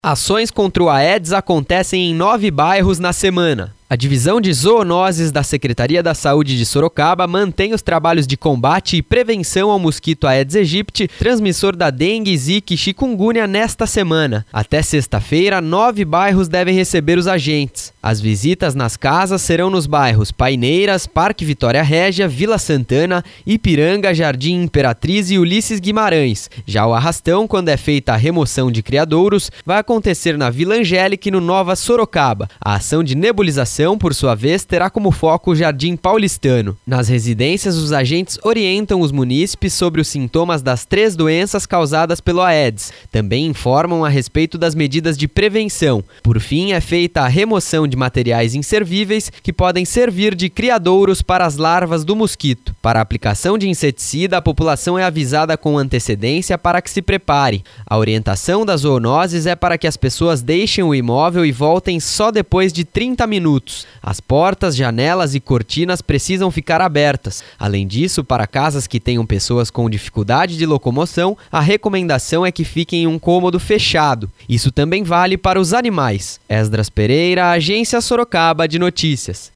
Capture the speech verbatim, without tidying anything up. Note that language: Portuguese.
Ações contra o Aedes acontecem em nove bairros na semana. A Divisão de Zoonoses da Secretaria da Saúde de Sorocaba mantém os trabalhos de combate e prevenção ao mosquito Aedes aegypti, transmissor da dengue, zika e chikungunya, nesta semana. Até sexta-feira, nove bairros devem receber os agentes. As visitas nas casas serão nos bairros Paineiras, Parque Vitória Régia, Vila Santana, Ipiranga, Jardim Imperatriz e Ulisses Guimarães. Já o arrastão, quando é feita a remoção de criadouros, vai acontecer na Vila Angélica e no Nova Sorocaba. A ação de nebulização, por sua vez, terá como foco o Jardim Paulistano. Nas residências, os agentes orientam os munícipes sobre os sintomas das três doenças causadas pelo Aedes. Também informam a respeito das medidas de prevenção. Por fim, é feita a remoção de materiais inservíveis que podem servir de criadouros para as larvas do mosquito. Para a aplicação de inseticida, a população é avisada com antecedência para que se prepare. A orientação das zoonoses é para que as pessoas deixem o imóvel e voltem só depois de trinta minutos. As portas, janelas e cortinas precisam ficar abertas. Além disso, para casas que tenham pessoas com dificuldade de locomoção, a recomendação é que fiquem em um cômodo fechado. Isso também vale para os animais. Esdras Pereira, Agência Sorocaba de Notícias.